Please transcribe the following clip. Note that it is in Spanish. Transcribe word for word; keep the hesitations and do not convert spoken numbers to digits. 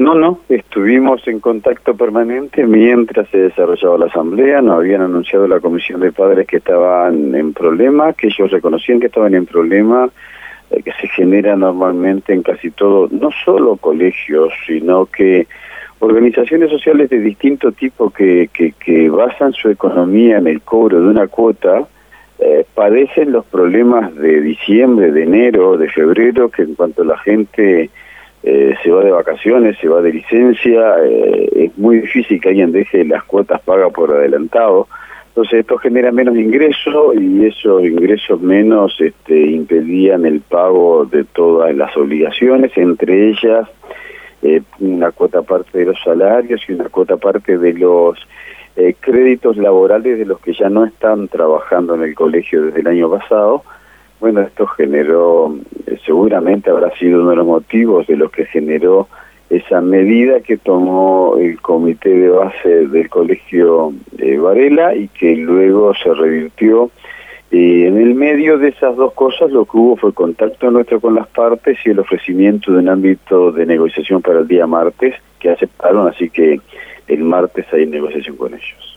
No, no, estuvimos en contacto permanente mientras se desarrollaba la asamblea. Nos habían anunciado la comisión de padres que estaban en problema, que ellos reconocían que estaban en problema, eh, que se genera normalmente en casi todo, no solo colegios, sino que organizaciones sociales de distinto tipo que, que, que basan su economía en el cobro de una cuota, eh, padecen los problemas de diciembre, de enero, de febrero, que en cuanto la gente eh, se va de vacaciones, se va de licencia, eh, es muy difícil que alguien deje las cuotas pagas por adelantado. Entonces esto genera menos ingresos y esos ingresos menos este, impedían el pago de todas las obligaciones, entre ellas Eh, una cuota parte de los salarios y una cuota parte de los eh, créditos laborales de los que ya no están trabajando en el colegio desde el año pasado. Bueno, esto generó, eh, seguramente habrá sido uno de los motivos de lo que generó esa medida que tomó el comité de base del colegio eh, Varela y que luego se revirtió. Y en el medio de esas dos cosas lo que hubo fue contacto nuestro con las partes y el ofrecimiento de un ámbito de negociación para el día martes, que aceptaron, así que el martes hay negociación con ellos.